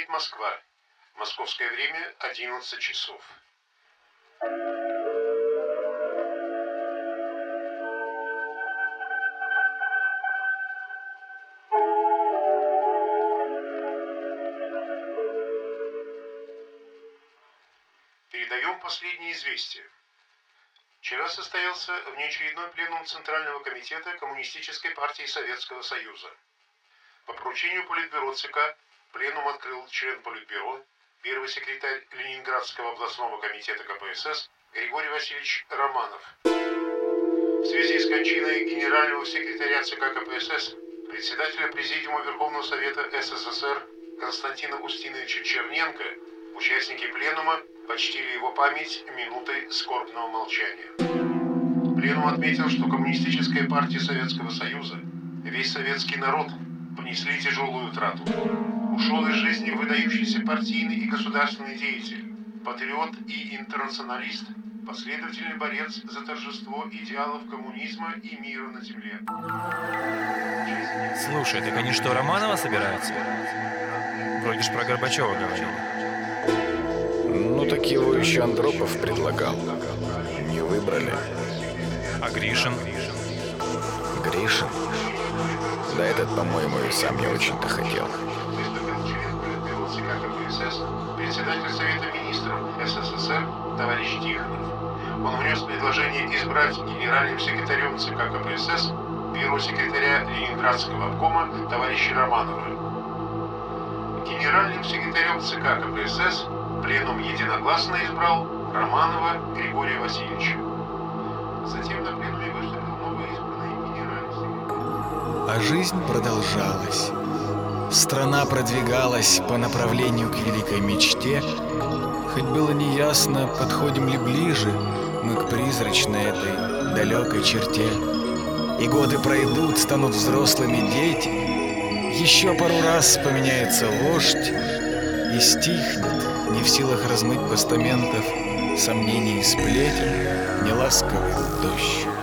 говорит Москва. Московское время 11 часов. Передаем последние известия. Вчера состоялся внеочередной пленум Центрального комитета Коммунистической партии Советского Союза. По поручению Политбюро ЦК пленум открыл член Политбюро, первый секретарь Ленинградского областного комитета КПСС Григорий Васильевич Романов. В связи с кончиной генерального секретаря ЦК КПСС, председателя Президиума Верховного Совета СССР Константина Устиновича Черненко, участники пленума почтили его память минутой скорбного молчания. Пленум отметил, что Коммунистическая партия Советского Союза, весь советский народ понесли тяжелую утрату. Ушел из жизни выдающийся партийный и государственный деятель, патриот и интернационалист, последовательный борец за торжество идеалов коммунизма и мира на земле. Слушай, так они что, Романова собираются? Вроде ж про Горбачева говорили. Ну так его еще Андропов предлагал. Не выбрали. А Гришин? Гришин? Да этот, по-моему, и сам не очень-то хотел. Председатель Совета Министров СССР товарищ Тихонов. Он внес предложение избрать генеральным секретарем ЦК КПСС первого секретаря Ленинградского обкома товарища Романова. Генеральным секретарем ЦК КПСС пленум единогласно избрал Романова Григория Васильевича. Затем на пленуме выступил новоизбранный генеральный секретарь. А жизнь продолжалась. Страна продвигалась по направлению к великой мечте. Хоть было неясно, подходим ли ближе мы к призрачной этой далекой черте. И годы пройдут, станут взрослыми дети. Еще пару раз поменяется вождь и стихнет, не в силах размыть постаментов сомнений и сплетен, неласковый дождь.